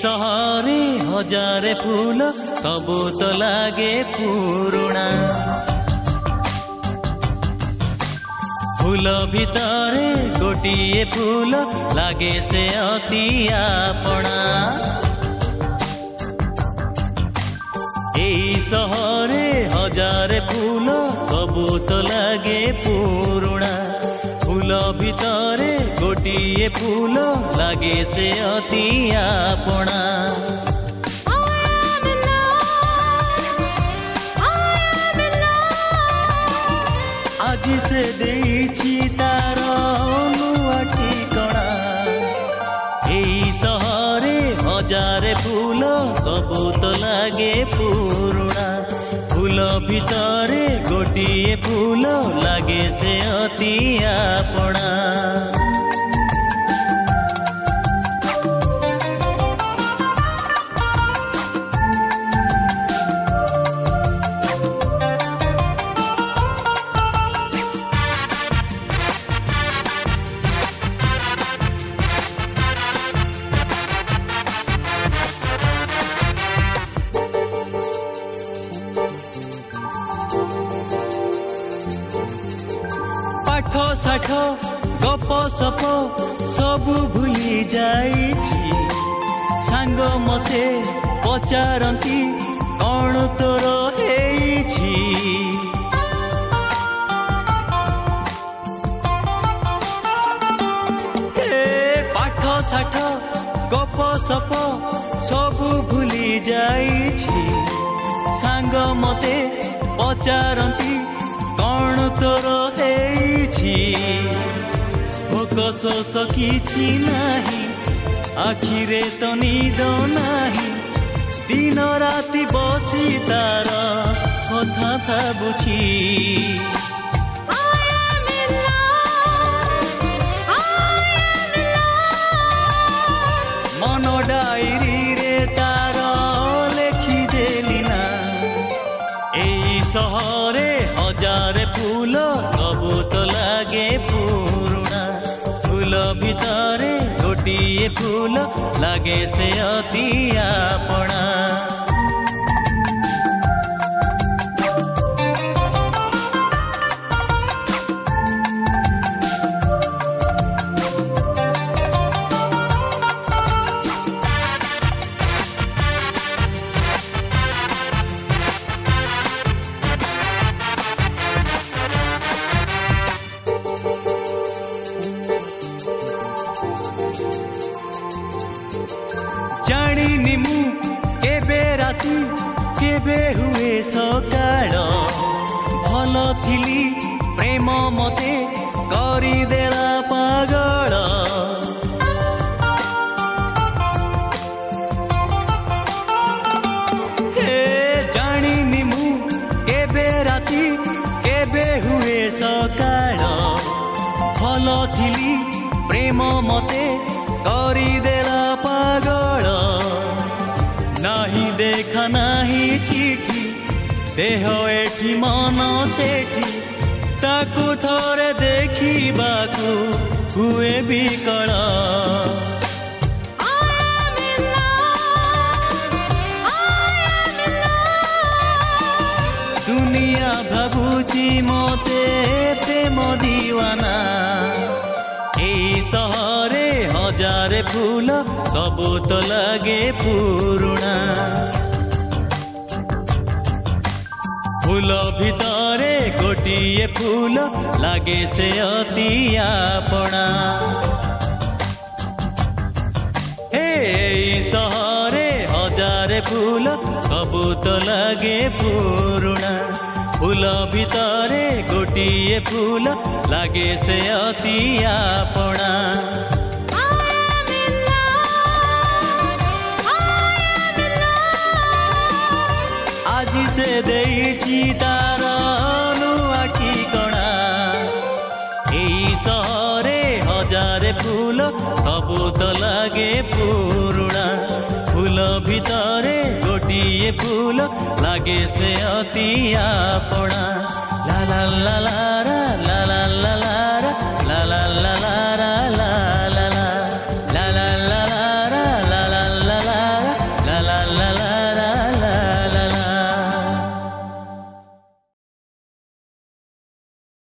सहरे हजारे फूल सबु तो लागे पुरुणा। फूल भितरे गोटिए फूल लागे से अति आपणा। एई सहरे हजारे फूल सबु तो लागे पुरुणा। फूल भितरे गोटिए फूल लागे से अति आपणा। आज से देइछि तार नुआ ठिकणा। एई सहरे हजारे फूल सबु तो लागे पुरुणा। फूल भितरे गोटिए फूल लागे से अति आपणा। पाठ साठ गप सप सबु भूली जाइछि। सांग मते पचारंती कौन तोर हेइछि। हे पाठ साठ गप सप सबु भूली जाइछि। सांग मते पचारंती कौन तोर हेइछि। भोक शोष किछि नाही आखिरे तो निद नाही। दिन राति बसी तार कथा भाबुछि। मन डायरी रे तार लेखि देली ना। एई सहरे हजारे फूल सबु तो लागे पुरुणा। फूल भितरे गोटिए फूल लागे से अति आपणा। जानिनी मु केबे राति केबे हुए सकाळ। भल थिली प्रेम मते करी देला पागल। हे जानिनी मु केबे राति केबे हुए सकाळ। भल थिली प्रेम मते करी देला पागल। नाही देखा नाही चिठी देह एठी मन सेठी। ताकू थोरे देखिबाकू हुए बिकल। दुनिया भाबुछि मते प्रेम दीवाना। एई सहरे हजारे फूल सबु तो लागे पुरुणा। फूल भितरे गोटिए फूल लागे से अति आपणा। एई सहरे हजारे फूल सबु तो लागे पुरुणा। फूल भितरे गोटिए फूल लागे से अति आपणा। आज से देइछि तार नुआ ठिकणा। एई सहरे हजारे फूल सबु तो लागे पुरुणा। फूल भितरे गोटिए फूल लागे से अति आपणा। ला ला ला ला ला ला ला ला।